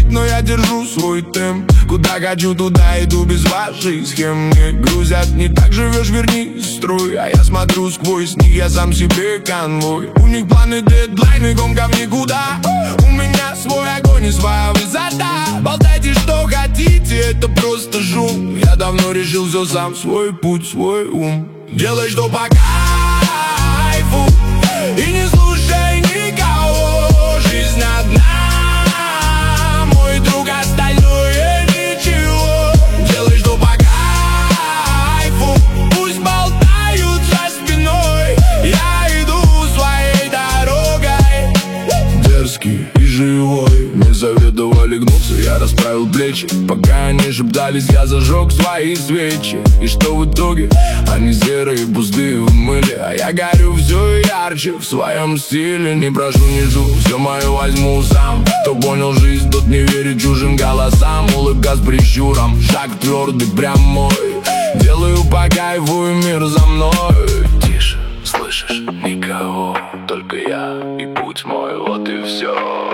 но я держу свой темп. Куда хочу, туда иду без ваших схем. Мне грузят, не так живешь, верни строй. А я смотрю сквозь них, я сам себе конвой. У них планы, дедлайны, гонка в никуда. У меня свой огонь и своя высота. Болтайте, что хотите, это просто шум. Я давно решил все сам, свой путь, свой ум. Делай, что по кайфу, и не слушай никого. Жизнь одна, мой друг, остальное ничего. Делай, что по кайфу, пусть болтают за спиной. Я иду своей дорогой, дерзкий и живой. Мне советовали гнуться, я расправил плечи. Пока они шептались, я зажег свои свечи. И что в итоге? Они серые, пустые в мыле, а я горю все ярче в своем стиле. Не прошу, не жду, все мое возьму сам. Кто понял жизнь, тот не верит чужим голосам. Улыбка с прищуром, шаг твердый, прям мой. Делаю по кайфу, и мир за мной. Тише, слышишь, никого, только я и путь мой, вот и все.